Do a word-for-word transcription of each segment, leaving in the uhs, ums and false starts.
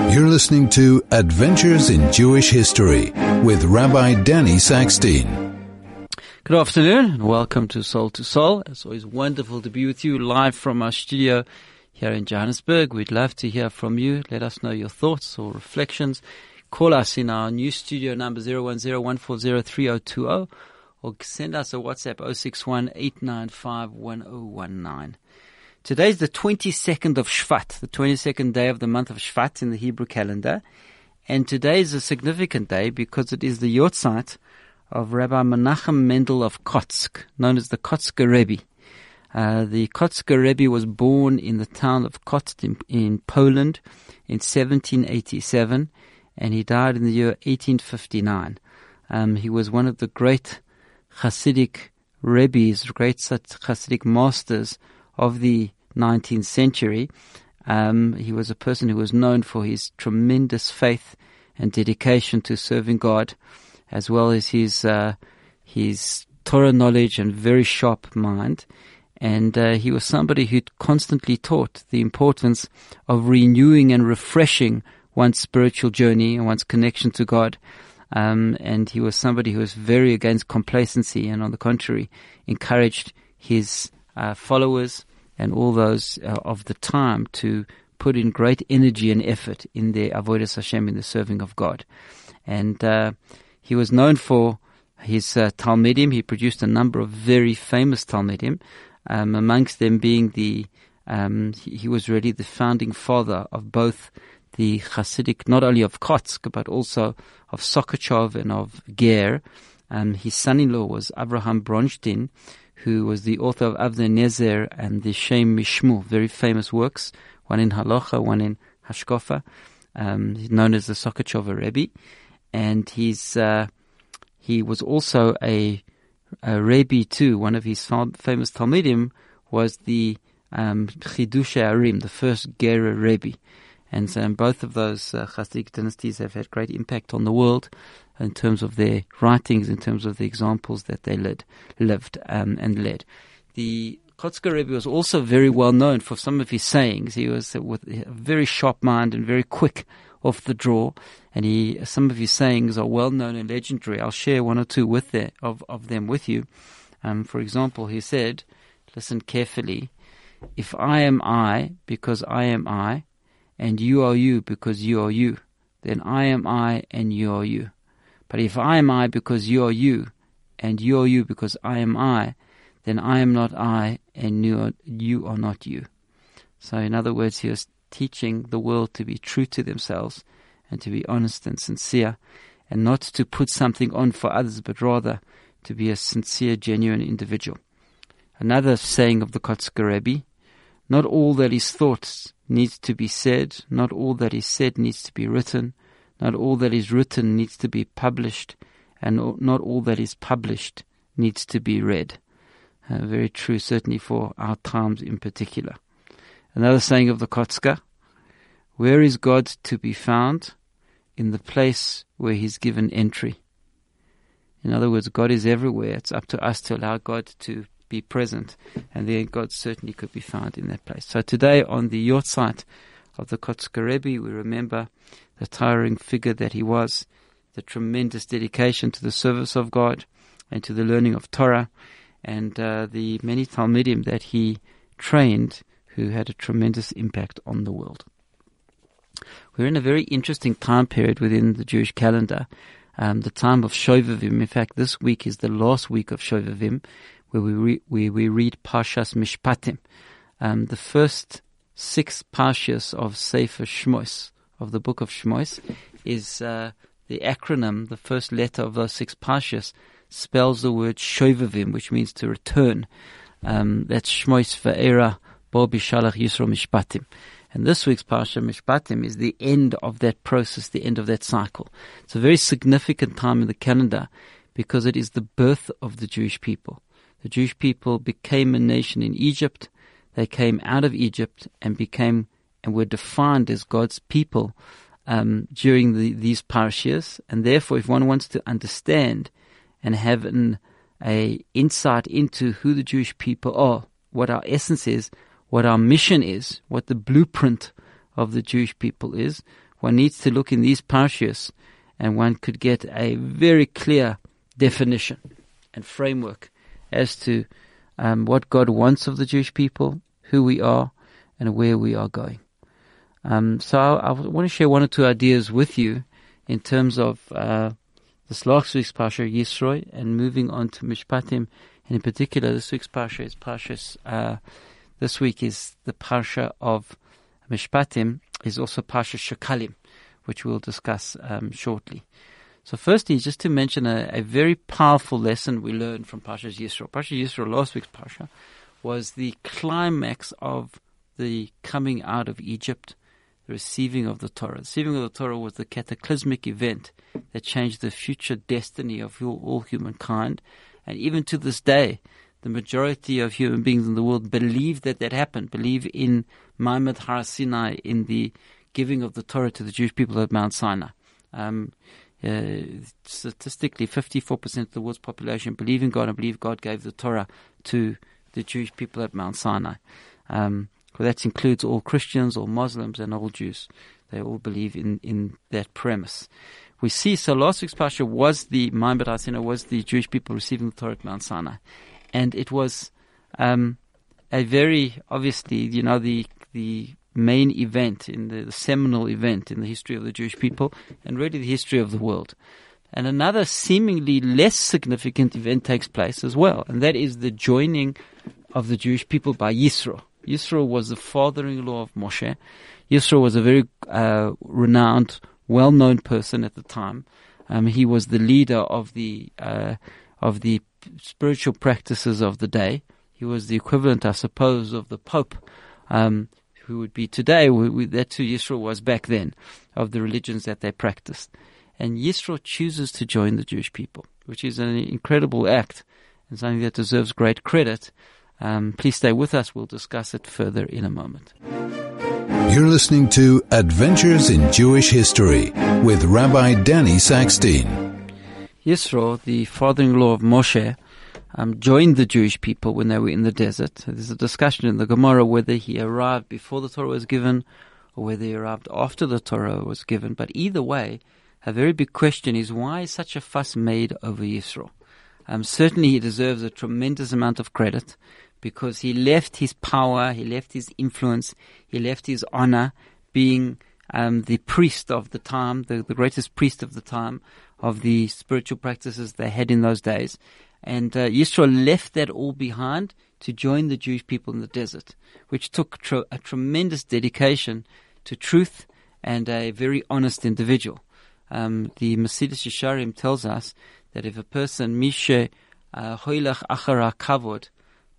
You're listening to Adventures in Jewish History with Rabbi Danny Saxteen. Good afternoon and welcome to Soul to Soul. It's always wonderful to be with you live from our studio here in Johannesburg. We'd love to hear from you. Let us know your thoughts or reflections. Call us in our new studio number zero one zero, one four zero, three zero two zero or send us a WhatsApp zero six one, eight nine five, one zero one nine. Today's the twenty-second of Shvat, the twenty-second day of the month of Shvat in the Hebrew calendar. And today is a significant day because it is the Yortzeit of Rabbi Menachem Mendel of Kotsk, known as the Kotsker Rebbe. Uh, the Kotsker Rebbe was born in the town of Kotsk in, in Poland in seventeen eighty-seven, and he died in the year eighteen fifty-nine. Um, he was one of the great Hasidic Rebbes, great Hasidic masters of the nineteenth century. Um, he was a person who was known for his tremendous faith and dedication to serving God, as well as his uh, his Torah knowledge and very sharp mind. And uh, he was somebody who constantly taught the importance of renewing and refreshing one's spiritual journey and one's connection to God. Um, and he was somebody who was very against complacency and, on the contrary, encouraged his uh, followers and all those uh, of the time to put in great energy and effort in their avodas Hashem, in the serving of God. And uh, he was known for his uh, Talmidim. He produced a number of very famous Talmidim, um, amongst them being the, um, he, he was really the founding father of both the Hasidic, not only of Kotsk, but also of Sokachov and of Ger. Um, his son-in-law was Avraham Bronstein, who was the author of Avnei Nezer and the Shem Mishmu, very famous works, one in Halacha, one in Hashkafa, um, known as the Sokachov Rebbe. And he's, uh, he was also a, a Rebbe too. One of his famous Talmidim was the um, Chidushei Arim, the first Gerer Rebbe. And so both of those uh, Hasidic dynasties have had great impact on the world in terms of their writings, in terms of the examples that they led, lived um, and led. The Kotsker Rebbe was also very well known for some of his sayings. He was uh, with a very sharp mind and very quick off the draw, and he some of his sayings are well known and legendary. I'll share one or two with the, of, of them with you. Um, for example, he said, listen carefully, if I am I because I am I, and you are you because you are you, then I am I and you are you. But if I am I because you are you, and you are you because I am I, then I am not I and you are, you are not you. So in other words, he was teaching the world to be true to themselves and to be honest and sincere, and not to put something on for others, but rather to be a sincere, genuine individual. Another saying of the Kotsker Rebbe, not all that is thought needs to be said, not all that is said needs to be written, not all that is written needs to be published, and not all that is published needs to be read. Uh, very true, certainly for our times in particular. Another saying of the Kotsker, where is God to be found? In the place where he's given entry. In other words, God is everywhere. It's up to us to allow God to be present, and then God certainly could be found in that place. So today, on the Yortzeit of the Kotsker Rebbe, we remember the towering figure that he was, the tremendous dedication to the service of God and to the learning of Torah, and uh, the many Talmidim that he trained who had a tremendous impact on the world. We're in a very interesting time period within the Jewish calendar, um, the time of Shovavim. In fact, this week is the last week of Shovavim, where we, re- we, we read Parshas Mishpatim. Um, the first six Parshas of Sefer Shmos, of the book of Shmos, is uh, the acronym, the first letter of those six Parshas, spells the word Shovavim, which means to return. Um, that's Shmos Va'era Bo Bishalach Yisro Mishpatim. And this week's Parsha Mishpatim is the end of that process, the end of that cycle. It's a very significant time in the calendar because it is the birth of the Jewish people. The Jewish people became a nation in Egypt. They came out of Egypt and became and were defined as God's people um, during the, these parashas. And therefore, if one wants to understand and have an a insight into who the Jewish people are, what our essence is, what our mission is, what the blueprint of the Jewish people is, one needs to look in these parshas and one could get a very clear definition and framework as to um, what God wants of the Jewish people, who we are, and where we are going. Um, so I, I want to share one or two ideas with you in terms of uh, this last week's Parsha, Yisro, and moving on to Mishpatim. And in particular, this week's Parsha is Parshas, uh, this week is the Parsha of Mishpatim, is also Parsha Shekalim, which we'll discuss um, shortly. So firstly, just to mention a, a very powerful lesson we learned from Parshas Yisro. Parshas Yisro, last week's Parsha, was the climax of the coming out of Egypt, the receiving of the Torah. The receiving of the Torah was the cataclysmic event that changed the future destiny of all, all humankind. And even to this day, the majority of human beings in the world believe that that happened, believe in Ma'amad Har Sinai, in the giving of the Torah to the Jewish people at Mount Sinai. Um, uh, statistically, fifty-four percent of the world's population believe in God and believe God gave the Torah to the Jewish people at Mount Sinai. Um, well, that includes all Christians, all Muslims, and all Jews. They all believe in, in that premise. We see, so last week's Parsha was the, Ma'amad Har Sinai was the Jewish people receiving the Torah at Mount Sinai. And it was um, a very, obviously, you know, the the main event, in the, the seminal event in the history of the Jewish people, and really the history of the world. And another seemingly less significant event takes place as well, and that is the joining of the Jewish people by Yisro. Yisro was the father-in-law of Moshe. Yisro was a very uh, renowned, well-known person at the time. Um, he was the leader of the uh, of the spiritual practices of the day. He was the equivalent, I suppose, of the Pope, um, who would be today. We, we, that's who Yisro was back then, of the religions that they practiced. And Yisro chooses to join the Jewish people, which is an incredible act and something that deserves great credit. Um, please stay with us. We'll discuss it further in a moment. You're listening to Adventures in Jewish History with Rabbi Danny Sackstein. Yisro, the father-in-law of Moshe, um, joined the Jewish people when they were in the desert. There's a discussion in the Gemara whether he arrived before the Torah was given or whether he arrived after the Torah was given. But either way, a very big question is, why is such a fuss made over Yisro? Um, certainly he deserves a tremendous amount of credit because he left his power, he left his influence, he left his honor, being um, the priest of the time, the, the greatest priest of the time, of the spiritual practices they had in those days. And uh, Yisro left that all behind to join the Jewish people in the desert, which took tr- a tremendous dedication to truth and a very honest individual. Um, the Mesillas Yesharim tells us that if a person, Mishe hoilach achara kavod,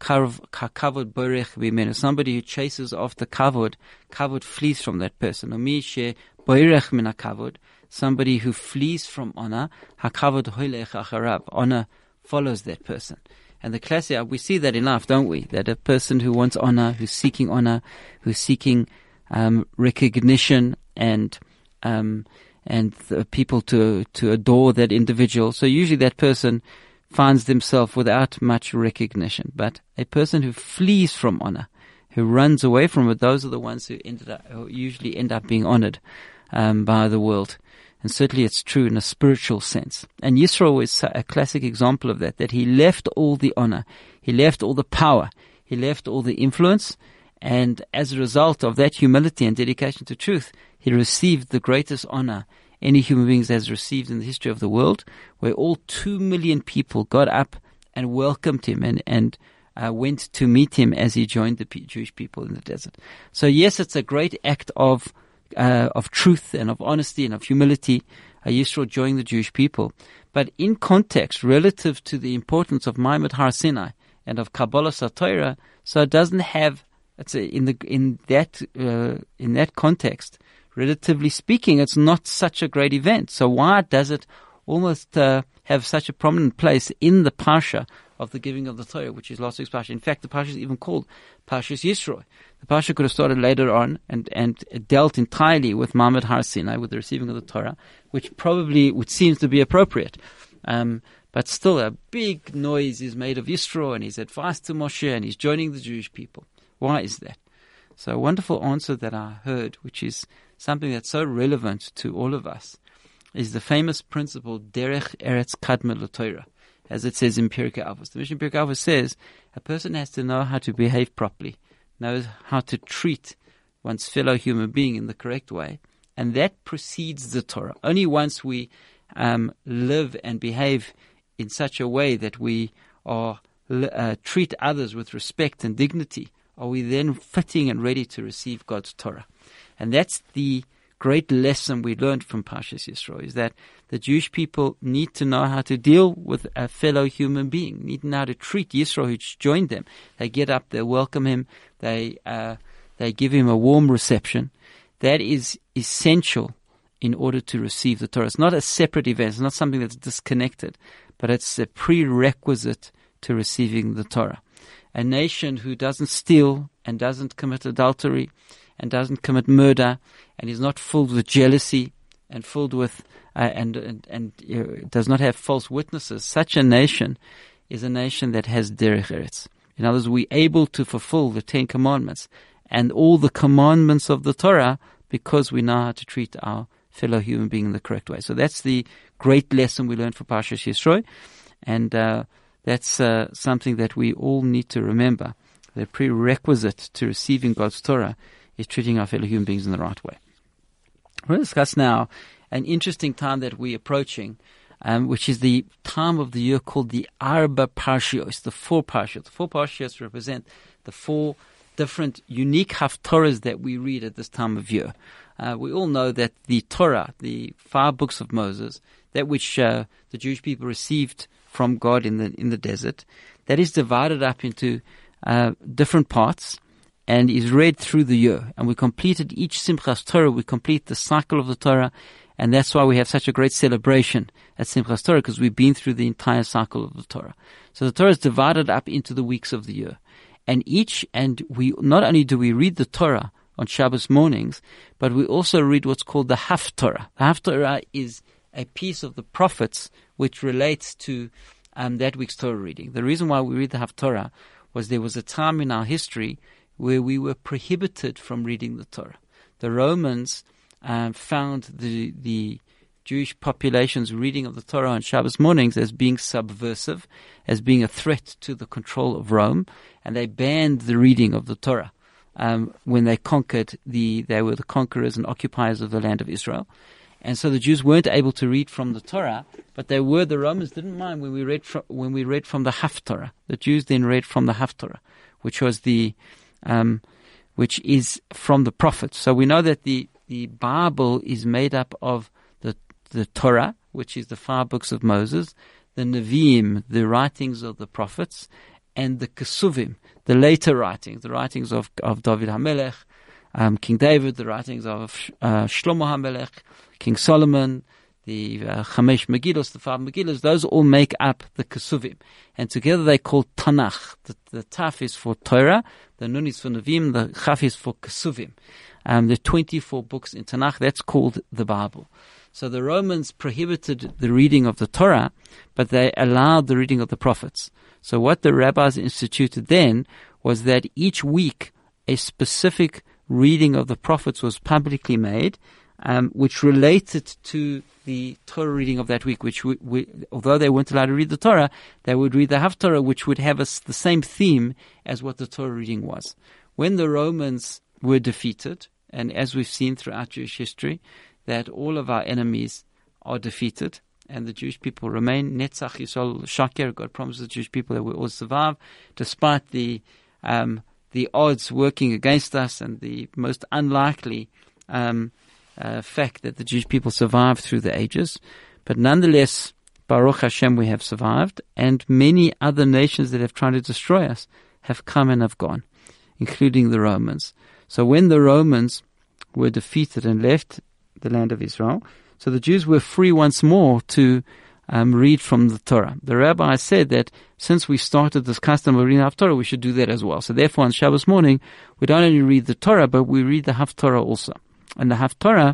kavod borech b'menu, somebody who chases after kavod, kavod flees from that person. Or Mishe borech min kavod, somebody who flees from honor, hakavod hoilech acharav, honor follows that person. And the classic, we see that enough, don't we? That a person who wants honor, who's seeking honor, who's seeking um, recognition and um, and the people to to adore that individual. So usually that person finds themselves without much recognition. But a person who flees from honor, who runs away from it, those are the ones who ended up, who usually end up being honored um, by the world. And certainly it's true in a spiritual sense. And Yisro is a classic example of that, that he left all the honor, he left all the power, he left all the influence, and as a result of that humility and dedication to truth, he received the greatest honor any human being has received in the history of the world, where all two million people got up and welcomed him and, and uh, went to meet him as he joined the P- Jewish people in the desert. So yes, it's a great act of Uh, of truth and of honesty and of humility, uh, Yisro joining the Jewish people. But in context, relative to the importance of Ma'amad Har Sinai and of Kabbalah Torah, so it doesn't have, it's a, in the in that uh, in that context, relatively speaking, it's not such a great event. So why does it almost uh, have such a prominent place in the Parsha of the giving of the Torah, which is last week's Parsha? In fact, the Parsha is even called Parshas Yisro. The Parsha could have started later on and, and dealt entirely with Ma'amad Har Sinai, with the receiving of the Torah, which probably would seem to be appropriate. Um, but still, a big noise is made of Yisro and his advice to Moshe, and he's joining the Jewish people. Why is that? So a wonderful answer that I heard, which is something that's so relevant to all of us, is the famous principle, Derech Eretz Kadma L'Torah, as it says in Pirkei Avos. The Mishnah Pirkei Avos says a person has to know how to behave properly, knows how to treat one's fellow human being in the correct way, and that precedes the Torah. Only once we um, live and behave in such a way that we are uh, treat others with respect and dignity, are we then fitting and ready to receive God's Torah. And that's the great lesson we learned from Parshas Yisro, is that the Jewish people need to know how to deal with a fellow human being, need to know how to treat Yisro who's joined them. They get up, they welcome him, they uh, they give him a warm reception. That is essential in order to receive the Torah. It's not a separate event, it's not something that's disconnected, but it's a prerequisite to receiving the Torah. A nation who doesn't steal and doesn't commit adultery and doesn't commit murder and is not filled with jealousy and filled with uh, and and, and uh, does not have false witnesses, such a nation is a nation that has derech eretz. In other words, we're able to fulfill the Ten Commandments and all the commandments of the Torah because we know how to treat our fellow human being in the correct way. So that's the great lesson we learned from Parshas Yisro, and uh, that's uh, something that we all need to remember. The prerequisite to receiving God's Torah is treating our fellow human beings in the right way. We're going to discuss now an interesting time that we're approaching, um, which is the time of the year called the Arba Parshios, the four Parshios. The four Parshios represent the four different unique haftorahs that we read at this time of year. Uh, we all know that the Torah, the five books of Moses, that which uh, the Jewish people received from God in the in the desert, that is divided up into uh, different parts and is read through the year. And we completed each Simchas Torah, we complete the cycle of the Torah, and that's why we have such a great celebration at Simchas Torah, because we've been through the entire cycle of the Torah. So the Torah is divided up into the weeks of the year. And each, and we not only do we read the Torah on Shabbos mornings, but we also read what's called the Haftorah. The Haftorah is a piece of the prophets which relates to um, that week's Torah reading. The reason why we read the Haftorah was there was a time in our history where we were prohibited from reading the Torah. The Romans um, found the the Jewish population's reading of the Torah on Shabbos mornings as being subversive, as being a threat to the control of Rome, and they banned the reading of the Torah um, when they conquered the. They were the conquerors and occupiers of the land of Israel. And so the Jews weren't able to read from the Torah, but they were, the Romans didn't mind when we read from, when we read from the Haftorah. The Jews then read from the Haftorah, which was the, um, which is from the prophets. So we know that the, the Bible is made up of the, the Torah, which is the five books of Moses, the Nevi'im, the writings of the prophets, and the Kesuvim, the later writings, the writings of, of David HaMelech, um, King David, the writings of uh, Shlomo HaMelech, King Solomon, the uh, Chamesh Megillos, the five Megillos, those all make up the Kesuvim. And together they call Tanakh. The, the Taf is for Torah, the Nun is for Nevi'im, the Chaf is for Kesuvim. Um, the twenty-four books in Tanakh, that's called the Bible. So the Romans prohibited the reading of the Torah, but they allowed the reading of the prophets. So what the rabbis instituted then was that each week a specific reading of the prophets was publicly made, um, which related to the Torah reading of that week, which we, we, although they weren't allowed to read the Torah, they would read the Haftorah, which would have a, the same theme as what the Torah reading was. When the Romans were defeated, and as we've seen throughout Jewish history, that all of our enemies are defeated, and the Jewish people remain. Netzach Yisrael Shaker, God promises the Jewish people that we will survive, despite the um, the odds working against us and the most unlikely um, uh, fact that the Jewish people survived through the ages. But nonetheless, Baruch Hashem, we have survived, and many other nations that have tried to destroy us have come and have gone, including the Romans. So when the Romans were defeated and left the land of Israel, so the Jews were free once more to um, read from the Torah. The rabbi said that since we started this custom of reading the Haftorah, we should do that as well. So therefore on Shabbos morning, we don't only read the Torah, but we read the Haftorah also. And the Haftorah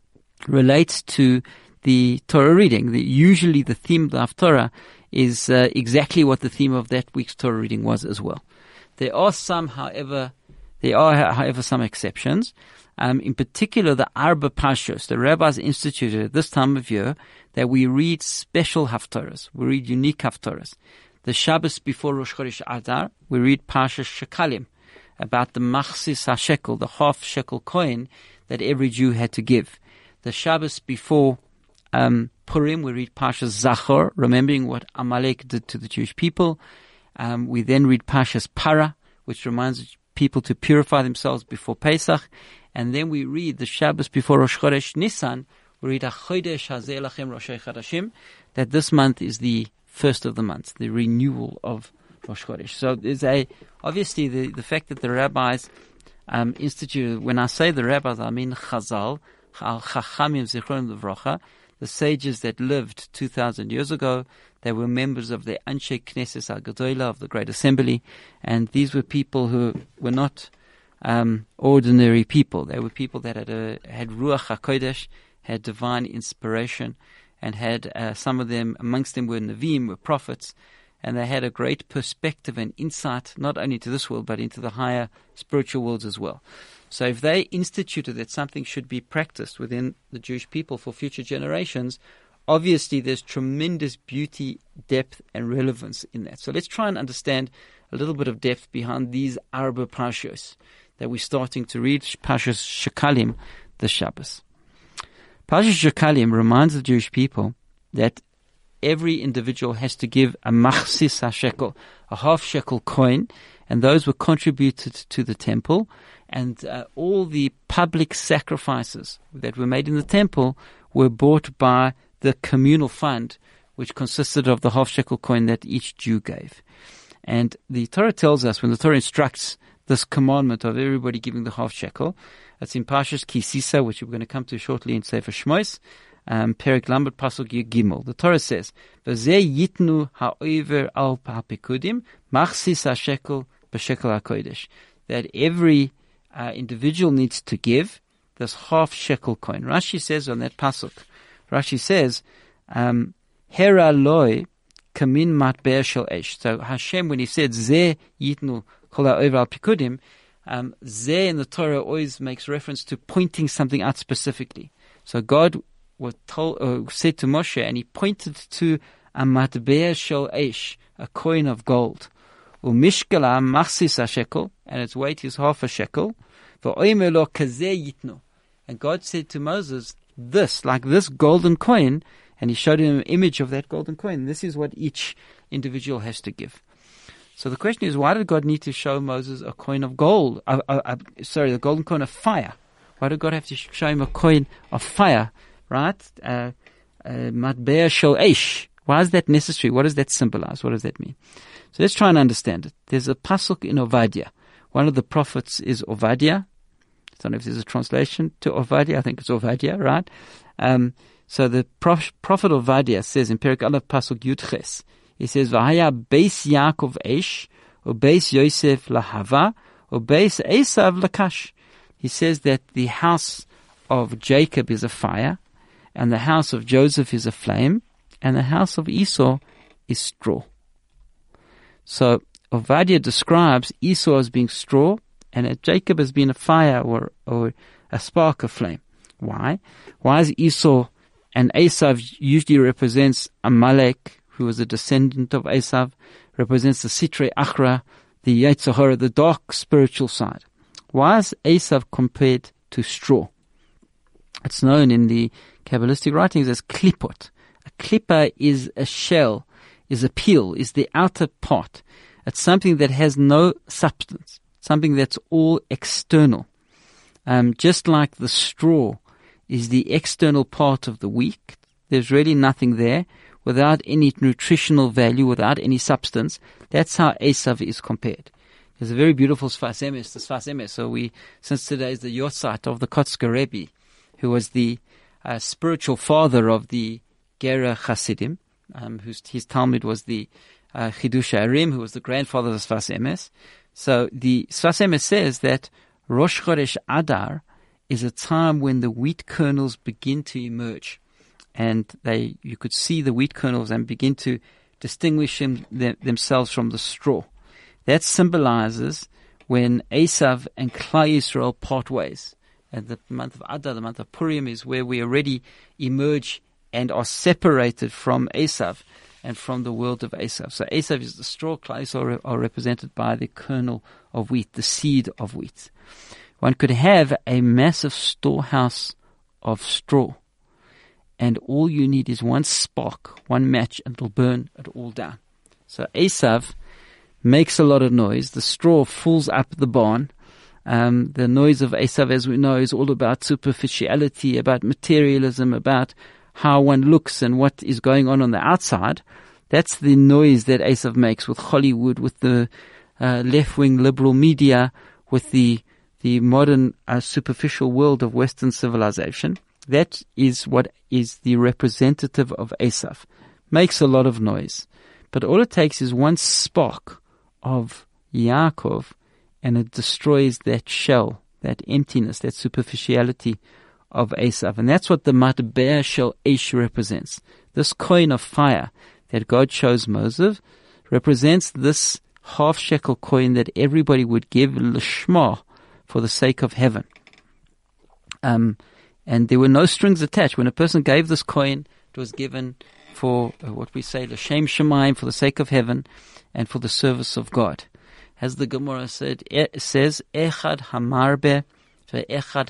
relates to the Torah reading. The, usually the theme of the Haftorah is uh, exactly what the theme of that week's Torah reading was as well. There are some, however, there are, however, some exceptions. Um, in particular, the Arba Pashos, the rabbis instituted at this time of year that we read special haftarahs. We read unique haftarahs. The Shabbos before Rosh Chodesh Adar, we read Parshas Shekalim, about the Machsis HaShekel, the half shekel coin that every Jew had to give. The Shabbos before um, Purim, we read Parshas Zachor, remembering what Amalek did to the Jewish people. Um, we then read Parshas Para, which reminds people to purify themselves before Pesach. And then we read the Shabbos before Rosh Chodesh Nisan, we read HaChodesh Hazeh Lachem Roshei Chadashim, that this month is the first of the months, the renewal of Rosh Chodesh. So there's a, obviously the, the fact that the rabbis um, instituted, when I say the rabbis, I mean Chazal, Al Chachamim Zichron Levracha, the sages that lived two thousand years ago. They were members of the Anshe Knesset HaGedolah, of the Great Assembly, and these were people who were not um, ordinary people. They were people that had a, had Ruach HaKodesh, had divine inspiration, and had uh, some of them, amongst them were Nevi'im, were prophets, and they had a great perspective and insight, not only to this world, but into the higher spiritual worlds as well. So if they instituted that something should be practiced within the Jewish people for future generations, obviously there's tremendous beauty, depth, and relevance in that. So let's try and understand a little bit of depth behind these Arba Parshos that we're starting to read, Parshas Shekalim, the Shabbos. Parshas Shekalim reminds the Jewish people that every individual has to give a machsis ha-shekel, a half shekel coin, and those were contributed to the temple, and uh, all the public sacrifices that were made in the temple were bought by the communal fund, which consisted of the half shekel coin that each Jew gave. And the Torah tells us, when the Torah instructs this commandment of everybody giving the half shekel, it's in Parshas Ki Sisa, which we're going to come to shortly in Sefer Shmos, um, Perek Lamed Pasuk Yud Gimel. The Torah says, "V'zeh yitnu ha'over al ha'pekudim machsis ha'shekel b'shekel ha'kodesh," that every uh, individual needs to give this half shekel coin. Rashi says on that pasuk, Rashi says, um, "Hera loy kamin matbe'er shel esh." So Hashem, when He said "Zeh yitnu kol ha'over al pekudim," um, "Zeh" in the Torah always makes reference to pointing something out specifically. So God was told, uh, said to Moshe, and He pointed to a matbe'er shel esh, a coin of gold. Umishkala machsis shekel, and its weight is half a shekel. V'omer lo kazeh yitnu. And God said to Moses, this, like this golden coin, and He showed him an image of that golden coin. This is what each individual has to give. So the question is, why did God need to show Moses a coin of gold? Uh, uh, uh, sorry, the golden coin of fire. Why did God have to show him a coin of fire? Right? Matbe'er shel esh. Why is that necessary? What does that symbolize? What does that mean? So let's try and understand it. There's a pasuk in Ovadia. One of the prophets is Ovadia. I don't know if there's a translation to Ovadia. I think it's Ovadia, right? Um, so the prof, prophet Ovadia says in Perek Aleph pasuk Yudches, he says, "V'haya beis Yaakov esh, or beis Yosef lahava, or beis Esav lakash." He says that the house of Jacob is a fire, and the house of Joseph is a flame, and the house of Esau is straw. So Ovadia describes Esau as being straw, and Jacob as being a fire or, or a spark of flame. Why? Why is Esau and Esav usually represents Amalek, who was a descendant of Esav, represents the Sitrei Achra, the Yetzer Hara, the dark spiritual side. Why is Esav compared to straw? It's known in the Kabbalistic writings as klipot. A klippa is a shell, is a peel, is the outer part. It's something that has no substance, something that's all external. Um, just like the straw is the external part of the wheat, there's really nothing there, without any nutritional value, without any substance. That's how Esav is compared. There's a very beautiful Sfas Emes, the Sfas Emes. So we, since today is the Yotzat of the Kotzker Rebbe, who was the uh, spiritual father of the Gera Hasidim, um, whose his Talmud was the uh, Chidush Arim, who was the grandfather of the Sfas Emes. So the Sfas Emes says that Rosh Chodesh Adar is a time when the wheat kernels begin to emerge. And they, you could see the wheat kernels and begin to distinguish them, them, themselves from the straw. That symbolizes when Esav and Klal Yisrael part ways. And the month of Adar, the month of Purim, is where we already emerge and are separated from Esav and from the world of Esav. So Esav is the straw, clays are, are represented by the kernel of wheat, the seed of wheat. One could have a massive storehouse of straw, and all you need is one spark, one match, and it'll burn it all down. So Esav makes a lot of noise. The straw fills up the barn. Um, the noise of Esav, as we know, is all about superficiality, about materialism, about how one looks and what is going on on the outside. That's the noise that Esav makes with Hollywood, with the uh, left-wing liberal media, with the the modern uh, superficial world of Western civilization. That is what is the representative of Esav. Makes a lot of noise. But all it takes is one spark of Yaakov, and it destroys that shell, that emptiness, that superficiality of Esav. And that's what the Matbeh Shel Eish represents. This coin of fire that God shows Moses represents this half shekel coin that everybody would give l'shma, for the sake of heaven. Um, and there were no strings attached. When a person gave this coin, it was given for uh, what we say, l'shem shemaim, for the sake of heaven and for the service of God. As the Gemara said, it says, Echad hamarbe ve'echad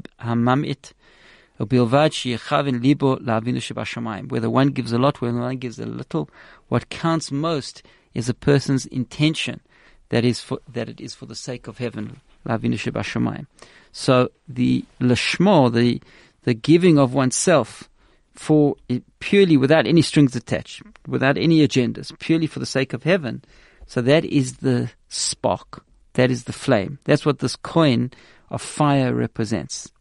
hamamit ubilvad sheyechav libo la'avinu shebashamayim. Whether one gives a lot, whether one gives a little, what counts most is a person's intention, that is for, that it is for the sake of heaven. La'avinu shebashamayim. So the lashmo, the the giving of oneself for purely without any strings attached, without any agendas, purely for the sake of heaven. So that is the spark. That is the flame. That's what this coin of fire represents.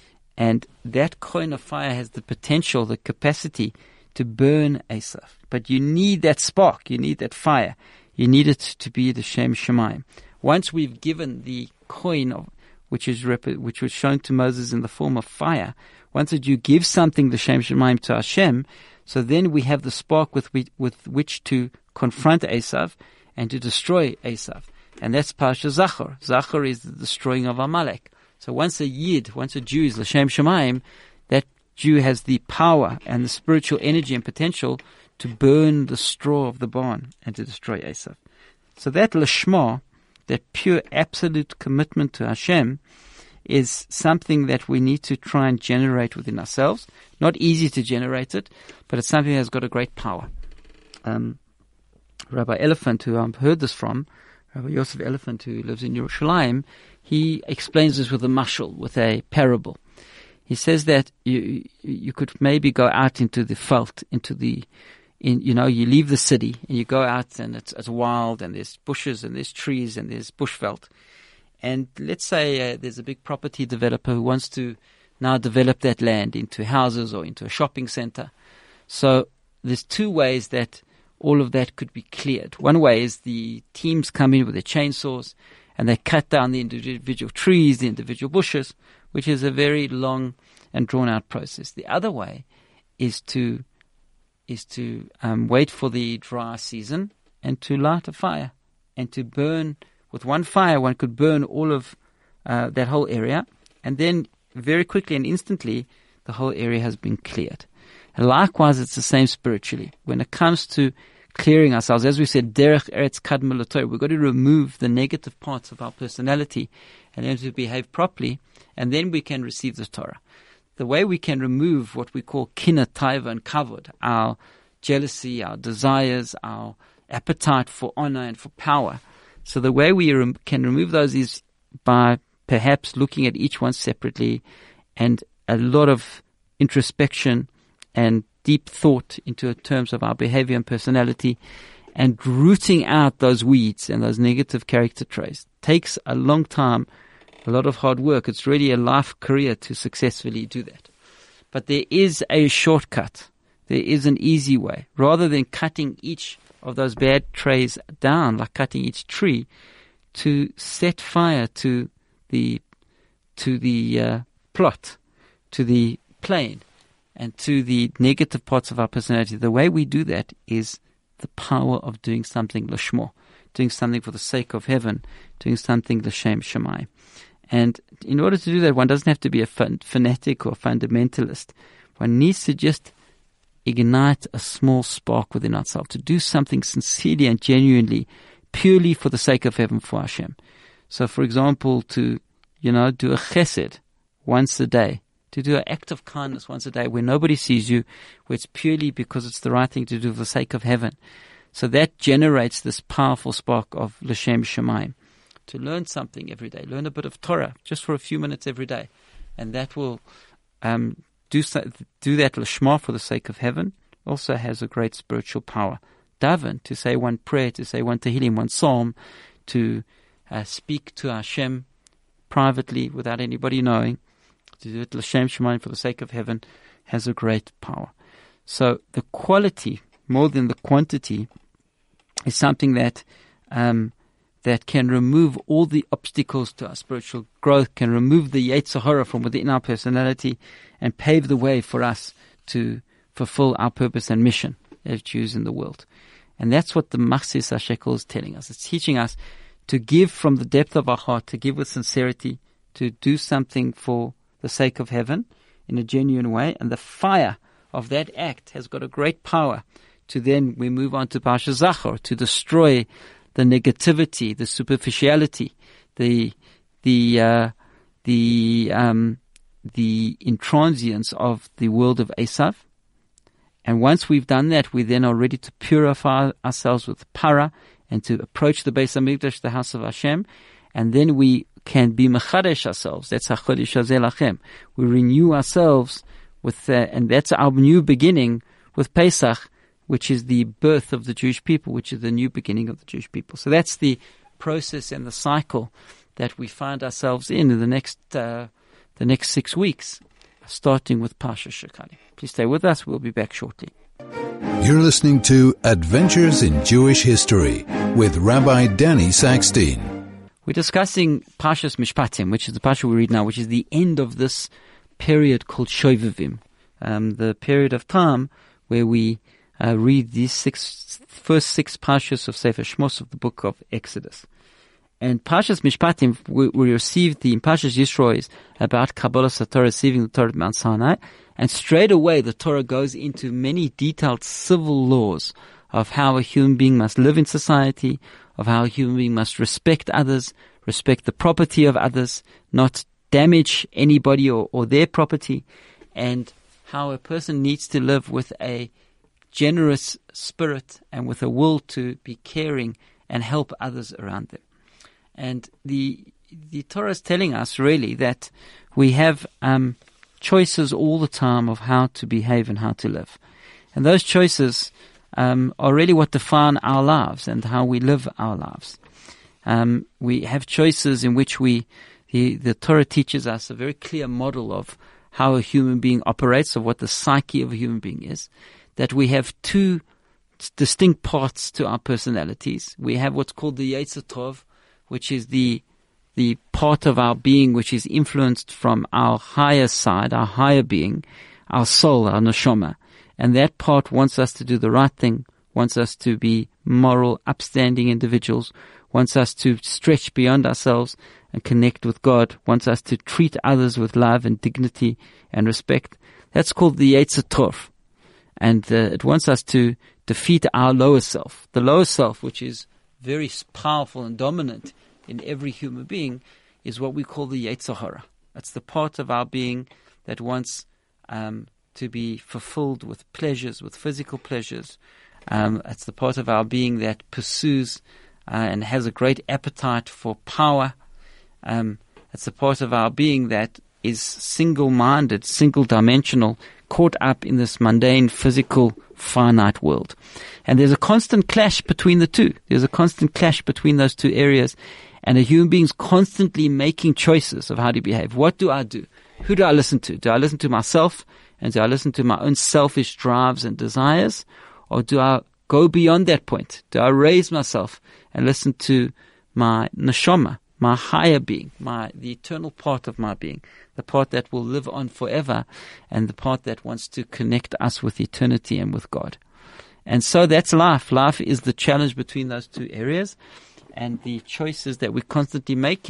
And that coin of fire has the potential, the capacity to burn Esav. But you need that spark. You need that fire. You need it to be the Shem Shemaim. Once we've given the coin of, which is rep- which was shown to Moses in the form of fire, once that you give something, the Shem Shemaim, to Hashem, so then we have the spark with we, with which to confront Esav and to destroy Esav. And that's Parsha Zachor. Zachor is the destroying of Amalek. So once a Yid, once a Jew is l'shem Shemaim, that Jew has the power and the spiritual energy and potential to burn the straw of the barn and to destroy Esav. So that l'shma, that pure absolute commitment to Hashem, is something that we need to try and generate within ourselves. Not easy to generate it, but it's something that's got a great power. Um, Rabbi Elephant, who I've heard this from, Rabbi Yosef Elephant, who lives in Yerushalayim, he explains this with a mashal, with a parable. He says that you you could maybe go out into the veld, into the In, you know, you leave the city and you go out and it's, it's wild and there's bushes and there's trees and there's bushveld. And let's say uh, there's a big property developer who wants to now develop that land into houses or into a shopping center. So there's two ways that all of that could be cleared. One way is the teams come in with their chainsaws and they cut down the individual trees, the individual bushes, which is a very long and drawn-out process. The other way is to is to um, wait for the dry season and to light a fire and to burn. With one fire, one could burn all of uh, that whole area, and then very quickly and instantly, the whole area has been cleared. And likewise, it's the same spiritually. When it comes to clearing ourselves, as we said, derech eretz kadma l'Torah, we've got to remove the negative parts of our personality and then to behave properly, and then we can receive the Torah. The way we can remove what we call kina, taiva, and kavod, our jealousy, our desires, our appetite for honor and for power. So the way we rem- can remove those is by perhaps looking at each one separately and a lot of introspection and deep thought into terms of our behavior and personality, and rooting out those weeds and those negative character traits. Takes a long time, a lot of hard work. It's really a life career to successfully do that. But there is a shortcut. There is an easy way. Rather than cutting each of those bad traits down, like cutting each tree, to set fire to the to the uh, plot, to the plain, and to the negative parts of our personality. The way we do that is the power of doing something l'shmo, doing something for the sake of heaven, doing something l'shem shemaim. And in order to do that, one doesn't have to be a fun- fanatic or fundamentalist. One needs to just ignite a small spark within ourselves, to do something sincerely and genuinely, purely for the sake of heaven, for Hashem. So, for example, to, you know, do a chesed once a day, to do an act of kindness once a day where nobody sees you, where it's purely because it's the right thing to do for the sake of heaven. So that generates this powerful spark of L'Shem Shemaim. To learn something every day, learn a bit of Torah just for a few minutes every day, and that will um, do so, do that L'Shma for the sake of heaven. Also has a great spiritual power. Daven, to say one prayer, to say one Tehillim, one psalm, to uh, speak to Hashem privately without anybody knowing, to do it L'Shem Shemaim for the sake of heaven, has a great power. So the quality more than the quantity is something that um, that can remove all the obstacles to our spiritual growth, can remove the Yetzer Hara from within our personality, and pave the way for us to fulfill our purpose and mission as Jews in the world. And that's what the Machzis HaShekel is telling us. It's teaching us to give from the depth of our heart, to give with sincerity, to do something for the sake of heaven in a genuine way. And the fire of that act has got a great power to then, we move on to Parsha Zachor, to destroy the negativity, the superficiality, the the uh, the um, the intransience of the world of Esav. And once we've done that, we then are ready to purify ourselves with para and to approach the Beis HaMikdash, the house of Hashem, and then we can be mechadesh ourselves. That's HaChodesh Hazeh Lachem. We renew ourselves with, uh, and that's our new beginning with Pesach, which is the birth of the Jewish people, which is the new beginning of the Jewish people. So that's the process and the cycle that we find ourselves in in the next uh, the next six weeks, starting with Parsha Shekalim. Please stay with us. We'll be back shortly. You're listening to Adventures in Jewish History with Rabbi Danny Sackstein. We're discussing Parshas Mishpatim, which is the Parsha we read now, which is the end of this period called Shovavim, um, the period of time where we Uh, read these six, first six Parshas of Sefer Shmos of the book of Exodus. And Parshas Mishpatim, we, we received the, in Parshas Yisro is about Kabbalah Torah, receiving the Torah at Mount Sinai. And straight away the Torah goes into many detailed civil laws of how a human being must live in society, of how a human being must respect others, respect the property of others, not damage anybody or, or their property, and how a person needs to live with a generous spirit and with a will to be caring and help others around them. And the the Torah is telling us really that we have um, choices all the time of how to behave and how to live. And those choices um, are really what define our lives and how we live our lives. Um, we have choices in which we, the, the Torah teaches us a very clear model of how a human being operates, of what the psyche of a human being is. That we have two distinct parts to our personalities. We have what's called the Yetzer Tov, which is the the part of our being which is influenced from our higher side, our higher being, our soul, our neshama. And that part wants us to do the right thing, wants us to be moral, upstanding individuals, wants us to stretch beyond ourselves and connect with God, wants us to treat others with love and dignity and respect. That's called the Yetzer Tov. And uh, it wants us to defeat our lower self. The lower self, which is very powerful and dominant in every human being, is what we call the Yetzer Hara. That's the part of our being that wants um, to be fulfilled with pleasures, with physical pleasures. Um, it's the part of our being that pursues uh, and has a great appetite for power. Um, it's the part of our being that is single-minded, single-dimensional, caught up in this mundane, physical, finite world. And there's a constant clash between the two. There's a constant clash between those two areas. And a human being's constantly making choices of how to behave. What do I do? Who do I listen to? Do I listen to myself? And do I listen to my own selfish drives and desires? Or do I go beyond that point? Do I raise myself and listen to my neshama, my higher being, my the eternal part of my being, the part that will live on forever, and the part that wants to connect us with eternity and with God? And so that's life. Life is the challenge between those two areas, and the choices that we're constantly making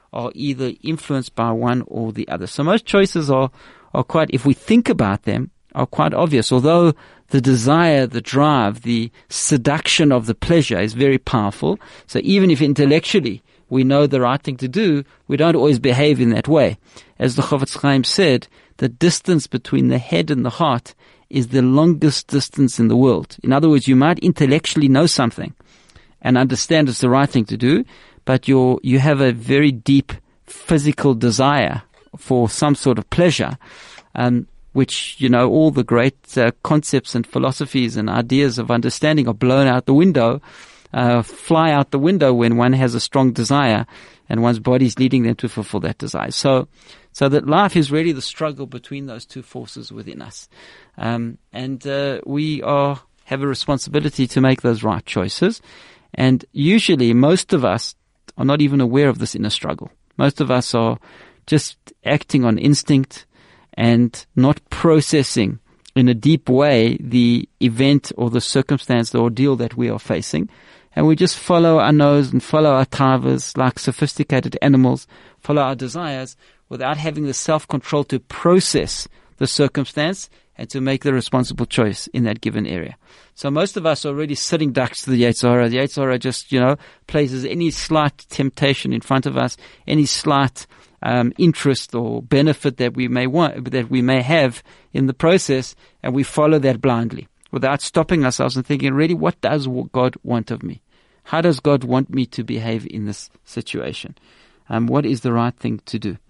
are either influenced by one or the other. So most choices are, are quite, if we think about them, are quite obvious. Although the desire, the drive, the seduction of the pleasure is very powerful. So even if intellectually we know the right thing to do, we don't always behave in that way. As the Chofetz Chaim said, the distance between the head and the heart is the longest distance in the world. In other words, you might intellectually know something and understand it's the right thing to do, but you're, you have a very deep physical desire for some sort of pleasure, um, which, you know, all the great uh, concepts and philosophies and ideas of understanding are blown out the window, uh, fly out the window when one has a strong desire and one's body is leading them to fulfill that desire. So, so that life is really the struggle between those two forces within us. Um, and uh, we are have a responsibility to make those right choices. And usually most of us are not even aware of this inner struggle. Most of us are just acting on instinct and not processing in a deep way the event or the circumstance, the ordeal that we are facing. And we just follow our nose and follow our tavas like sophisticated animals, follow our desires without having the self-control to process the circumstance and to make the responsible choice in that given area. So most of us are already sitting ducks to the Yetzer Hara. The Yetzer Hara just, you know, places any slight temptation in front of us, any slight um, interest or benefit that we may want, that we may have in the process, and we follow that blindly without stopping ourselves and thinking, really, what does God want of me? How does God want me to behave in this situation? Um, what is the right thing to do?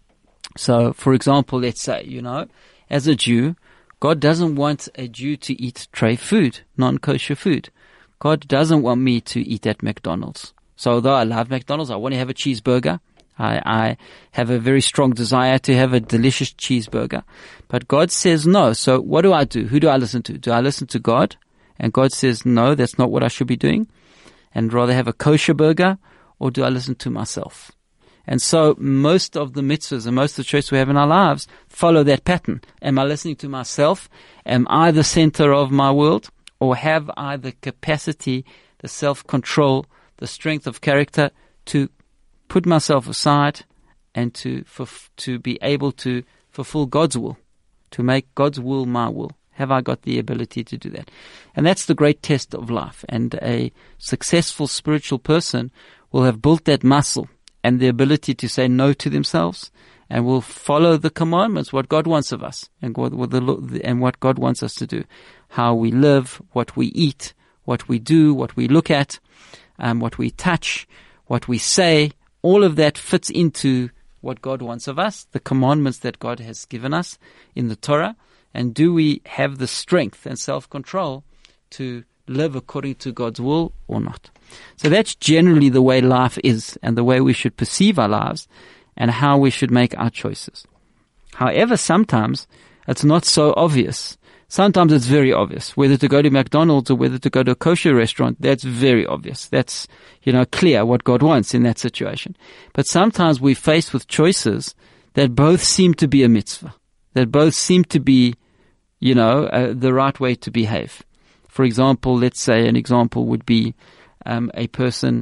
So, for example, let's say, you know, as a Jew, God doesn't want a Jew to eat treif food, non-kosher food. God doesn't want me to eat at McDonald's. So although I love McDonald's, I want to have a cheeseburger. I, I have a very strong desire to have a delicious cheeseburger. But God says no. So what do I do? Who do I listen to? Do I listen to God? And God says, no, that's not what I should be doing. And rather have a kosher burger? Or do I listen to myself? And so most of the mitzvahs and most of the choices we have in our lives follow that pattern. Am I listening to myself? Am I the center of my world? Or have I the capacity, the self-control, the strength of character to put myself aside and to for, to be able to fulfill God's will, to make God's will my will? Have I got the ability to do that? And that's the great test of life. And a successful spiritual person will have built that muscle and the ability to say no to themselves, and will follow the commandments, what God wants of us, and what, what the, and what God wants us to do, how we live, what we eat, what we do, what we look at, um, what we touch, what we say. All of that fits into what God wants of us, the commandments that God has given us in the Torah. And do we have the strength and self-control to live according to God's will or not? So that's generally the way life is and the way we should perceive our lives and how we should make our choices. However, sometimes it's not so obvious. Sometimes it's very obvious. Whether to go to McDonald's or whether to go to a kosher restaurant, that's very obvious. That's, you know, clear what God wants in that situation. But sometimes we're faced with choices that both seem to be a mitzvah, that both seem to be, you know, uh, the right way to behave. For example, let's say an example would be um, a person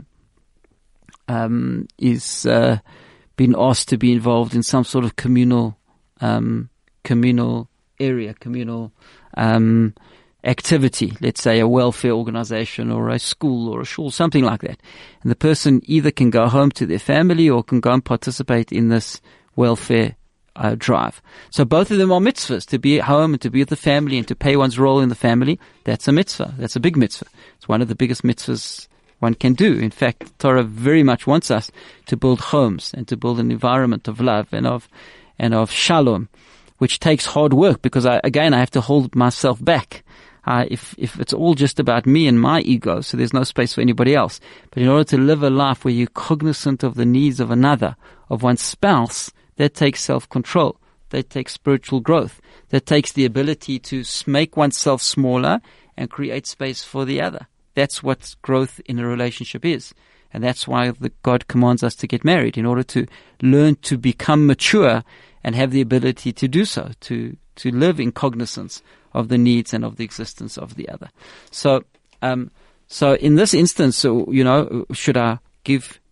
um, is uh, been asked to be involved in some sort of communal um, communal area, communal um, activity. Let's say a welfare organization or a school or a shul, something like that. And the person either can go home to their family or can go and participate in this welfare Uh, drive. So both of them are mitzvahs, to be at home and to be with the family and to pay one's role in the family. That's a mitzvah. That's a big mitzvah. It's one of the biggest mitzvahs one can do. In fact, Torah very much wants us to build homes and to build an environment of love and of and of shalom, which takes hard work because, I, again, I have to hold myself back. Uh, if, if it's all just about me and my ego, so there's no space for anybody else. But in order to live a life where you're cognizant of the needs of another, of one's spouse, that takes self-control. That takes spiritual growth. That takes the ability to make oneself smaller and create space for the other. That's what growth in a relationship is. And that's why the God commands us to get married, in order to learn to become mature and have the ability to do so, to, to live in cognizance of the needs and of the existence of the other. So, um, so in this instance, so, you know, should I give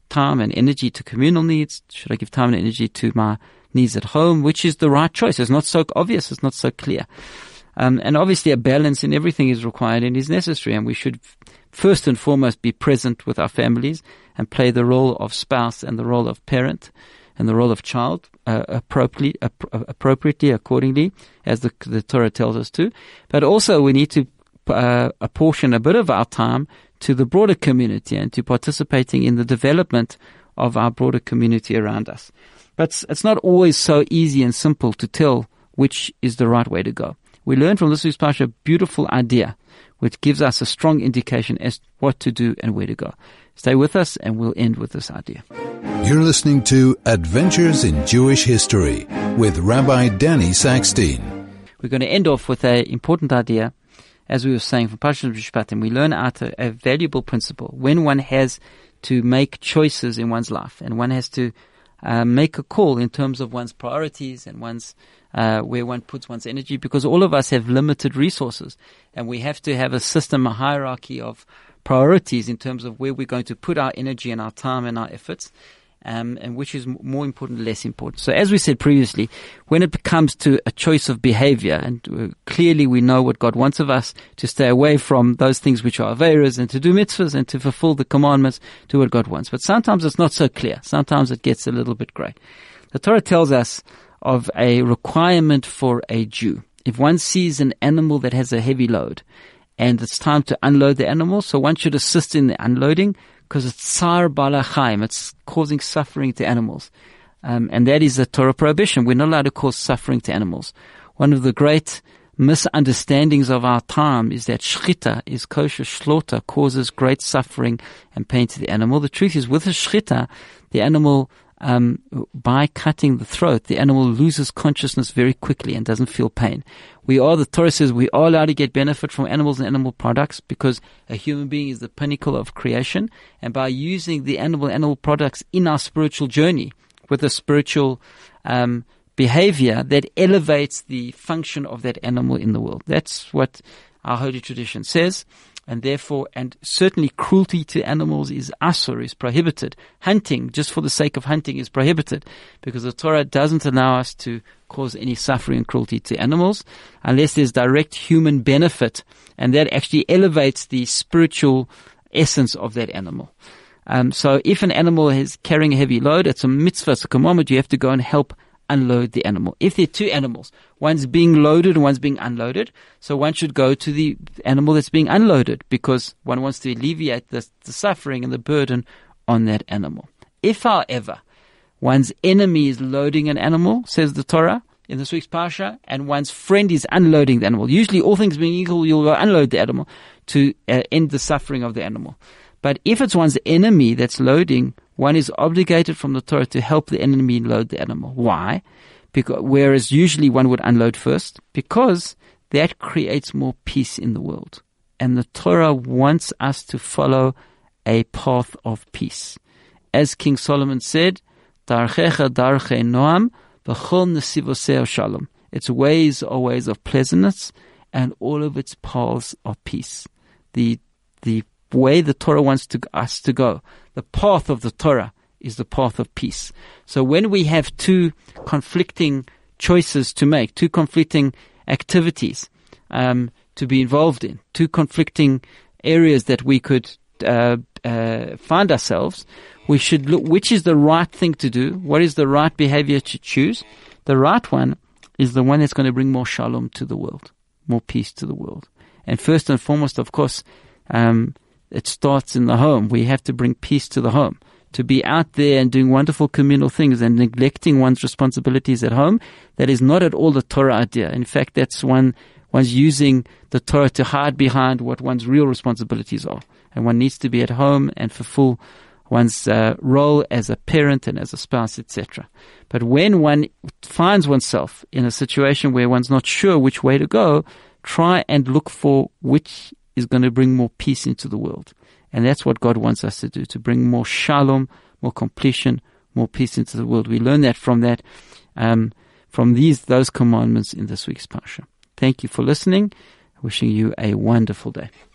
time and energy to communal needs? Should I give time and energy to my needs at home? Which is the right choice? It's not so obvious. It's not so clear. Um, and obviously a balance in everything is required and is necessary. And we should first and foremost be present with our families and play the role of spouse and the role of parent and the role of child uh, appropriately, uh, appropriately, accordingly, as the, the Torah tells us to. But also we need to uh, apportion a bit of our time to the broader community and to participating in the development of our broader community around us. But it's not always so easy and simple to tell which is the right way to go. We learn from this week's Parsha a beautiful idea which gives us a strong indication as to what to do and where to go. Stay with us and we'll end with this idea. You're listening to Adventures in Jewish History with Rabbi Danny Sackstein. We're going to end off with an important idea. As we were saying from Parshat Mishpatim, we learn out a, a valuable principle. When one has to make choices in one's life and one has to uh, make a call in terms of one's priorities and one's uh, where one puts one's energy, because all of us have limited resources and we have to have a system, a hierarchy of priorities in terms of where we're going to put our energy and our time and our efforts. Um, and which is more important, less important. So as we said previously, when it comes to a choice of behavior, and uh, clearly we know what God wants of us, to stay away from those things which are aveiros and to do mitzvahs and to fulfill the commandments, do what God wants. But sometimes it's not so clear. Sometimes it gets a little bit gray. The Torah tells us of a requirement for a Jew. If one sees an animal that has a heavy load and it's time to unload the animal, so one should assist in the unloading, because it's tsar balachayim, it's causing suffering to animals. Um, and that is a Torah prohibition. We're not allowed to cause suffering to animals. One of the great misunderstandings of our time is that shchita, is kosher slaughter, causes great suffering and pain to the animal. The truth is, with a shchita, the animal, um, by cutting the throat, the animal loses consciousness very quickly and doesn't feel pain. We are, the Torah says, we are allowed to get benefit from animals and animal products because a human being is the pinnacle of creation. And by using the animal animal products in our spiritual journey with a spiritual um, behavior that elevates the function of that animal in the world. That's what our holy tradition says. And therefore, and certainly cruelty to animals is asur, is prohibited. Hunting, just for the sake of hunting, is prohibited because the Torah doesn't allow us to cause any suffering and cruelty to animals unless there's direct human benefit, and that actually elevates the spiritual essence of that animal. Um, so if an animal is carrying a heavy load, it's a mitzvah, it's a commandment, you have to go and help unload the animal. If there are two animals, one's being loaded and one's being unloaded, so one should go to the animal that's being unloaded because one wants to alleviate the, the suffering and the burden on that animal. If, however, one's enemy is loading an animal, says the Torah in this week's Parsha, and one's friend is unloading the animal, usually all things being equal, you'll unload the animal to uh, end the suffering of the animal. But if it's one's enemy that's loading, one is obligated from the Torah to help the enemy load the animal. Why? Because, whereas usually one would unload first, because that creates more peace in the world. And the Torah wants us to follow a path of peace. As King Solomon said, Darchecha darchei noam, v'chol nesivoseo shalom. Its ways are ways of pleasantness, and all of its paths are peace. The the way the Torah wants to, us to go, the path of the Torah, is the path of peace. So when we have two conflicting choices to make, two conflicting activities um, to be involved in, two conflicting areas that we could uh, uh, find ourselves, we should look which is the right thing to do, what is the right behavior to choose. The right one is the one that's going to bring more shalom to the world, more peace to the world. And first and foremost, of course, um, it starts in the home. We have to bring peace to the home. To be out there and doing wonderful communal things and neglecting one's responsibilities at home, that is not at all the Torah idea. In fact, that's one one's using the Torah to hide behind what one's real responsibilities are. And one needs to be at home and fulfill one's uh, role as a parent and as a spouse, et cetera. But when one finds oneself in a situation where one's not sure which way to go, try and look for which is going to bring more peace into the world. And that's what God wants us to do, to bring more shalom, more completion, more peace into the world. We learn that from that, um, from these, those commandments in this week's Parsha. Thank you for listening. Wishing you a wonderful day.